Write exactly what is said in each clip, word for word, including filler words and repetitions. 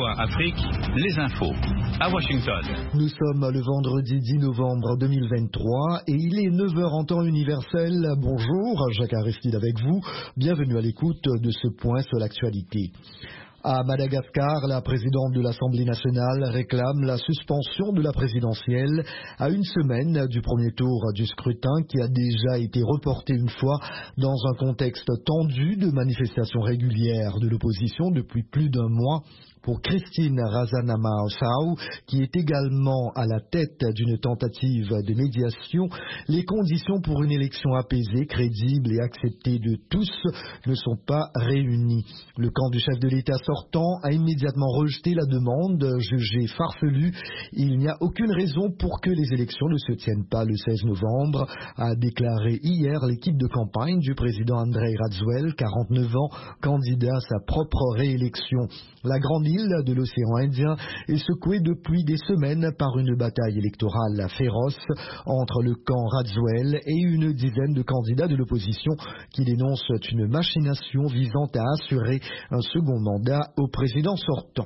Soir Afrique, les infos. À Washington. Nous sommes le vendredi dix novembre deux mille vingt-trois et il est neuf heures en temps universel. Bonjour, Jacques Aristide avec vous. Bienvenue à l'écoute de ce point sur l'actualité. À Madagascar, la présidente de l'Assemblée nationale réclame la suspension de la présidentielle à une semaine du premier tour du scrutin qui a déjà été reporté une fois dans un contexte tendu de manifestations régulières de l'opposition depuis plus d'un mois. Pour Christine Razanama-Osao, qui est également à la tête d'une tentative de médiation, les conditions pour une élection apaisée, crédible et acceptée de tous ne sont pas réunies. Le camp du chef de l'État sortant a immédiatement rejeté la demande, jugée farfelue. Il n'y a aucune raison pour que les élections ne se tiennent pas le seize novembre, a déclaré hier l'équipe de campagne du président Andrei Rajoelina, quarante-neuf ans, candidat à sa propre réélection. La grande île de l'océan Indien est secouée depuis des semaines par une bataille électorale féroce entre le camp Rajoelina et une dizaine de candidats de l'opposition qui dénoncent une machination visant à assurer un second mandat au président sortant.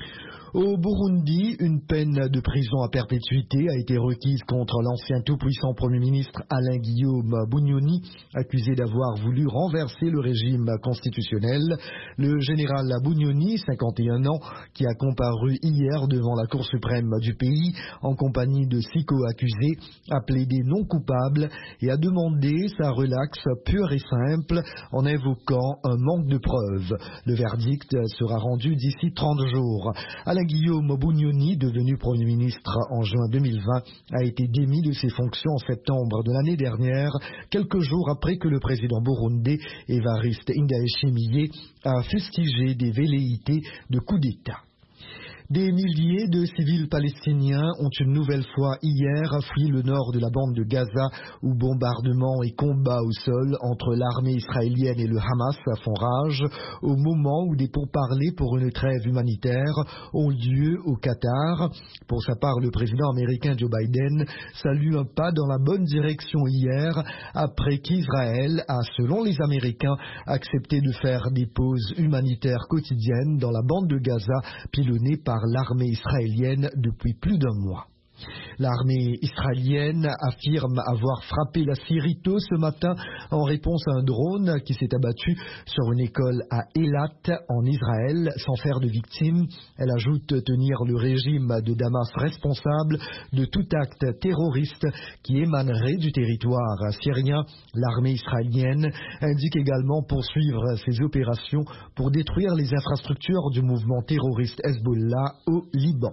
Au Burundi, une peine de prison à perpétuité a été requise contre l'ancien tout-puissant Premier ministre Alain Guillaume Bunyoni, accusé d'avoir voulu renverser le régime constitutionnel. Le général Bunyoni, cinquante et un ans, qui a comparu hier devant la Cour suprême du pays en compagnie de six co-accusés, a plaidé non coupable et a demandé sa relaxe pure et simple en invoquant un manque de preuves. Le verdict sera rendu d'ici trente jours. Alain Guillaume Bunyoni, devenu Premier ministre en juin deux mille vingt, a été démis de ses fonctions en septembre de l'année dernière, quelques jours après que le président burundais Evariste Ndayishimiye a fustigé des velléités de coup d'État. Des milliers de civils palestiniens ont une nouvelle fois hier fui le nord de la bande de Gaza où bombardements et combats au sol entre l'armée israélienne et le Hamas font rage au moment où des pourparlers pour une trêve humanitaire ont lieu au Qatar. Pour sa part, le président américain Joe Biden salue un pas dans la bonne direction hier après qu'Israël a, selon les Américains, accepté de faire des pauses humanitaires quotidiennes dans la bande de Gaza pilonnée par l'armée israélienne depuis plus d'un mois. L'armée israélienne affirme avoir frappé la Syrie tôt ce matin en réponse à un drone qui s'est abattu sur une école à Eilat en Israël sans faire de victimes. Elle ajoute tenir le régime de Damas responsable de tout acte terroriste qui émanerait du territoire syrien. L'armée israélienne indique également poursuivre ses opérations pour détruire les infrastructures du mouvement terroriste Hezbollah au Liban.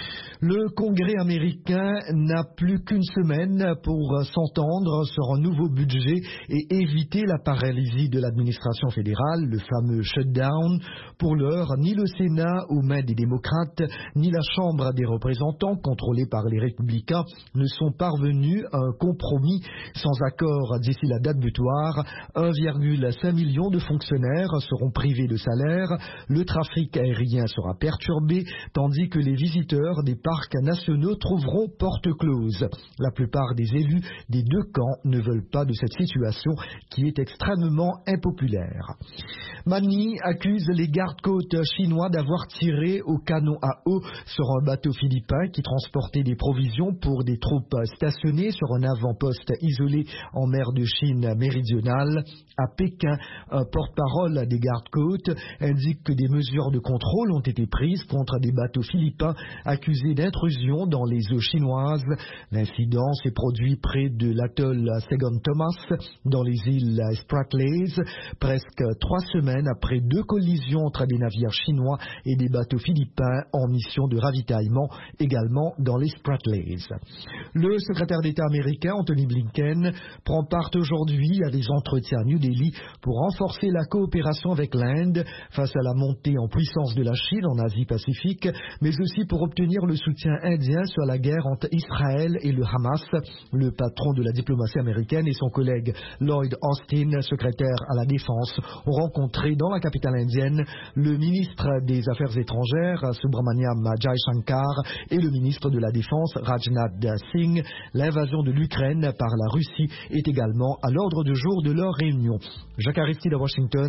Le Congrès américain n'a plus qu'une semaine pour s'entendre sur un nouveau budget et éviter la paralysie de l'administration fédérale, le fameux shutdown. Pour l'heure, ni le Sénat aux mains des démocrates, ni la Chambre des représentants, contrôlée par les républicains, ne sont parvenus à un compromis. Sans accord d'ici la date butoir, un virgule cinq million de fonctionnaires seront privés de salaire, le trafic aérien sera perturbé, tandis que les visiteurs des parcs nationaux trouveront porte close. La plupart des élus des deux camps ne veulent pas de cette situation qui est extrêmement impopulaire. Mani accuse les gardes-côtes chinois d'avoir tiré au canon à eau sur un bateau philippin qui transportait des provisions pour des troupes stationnées sur un avant-poste isolé en mer de Chine méridionale. À Pékin, un porte-parole des gardes-côtes indique que des mesures de contrôle ont été prises contre des bateaux philippins accusés d'intrusion dans les eaux chinoises. L'incident s'est produit près de l'atoll Second Thomas, dans les îles Spratleys, presque trois semaines après deux collisions entre des navires chinois et des bateaux philippins en mission de ravitaillement, également dans les Spratleys. Le secrétaire d'État américain Anthony Blinken prend part aujourd'hui à des entretiens à New Delhi pour renforcer la coopération avec l'Inde face à la montée en puissance de la Chine en Asie-Pacifique, mais aussi pour obtenir le soutien indien sur la guerre entre Israël et le Hamas. Le patron de la diplomatie américaine et son collègue Lloyd Austin, secrétaire à la Défense, ont rencontré dans la capitale indienne le ministre des Affaires étrangères Subramaniam Jaishankar et le ministre de la Défense Rajnath Singh. L'invasion de l'Ukraine par la Russie est également à l'ordre du jour de leur réunion. Jacques Aristide à Washington.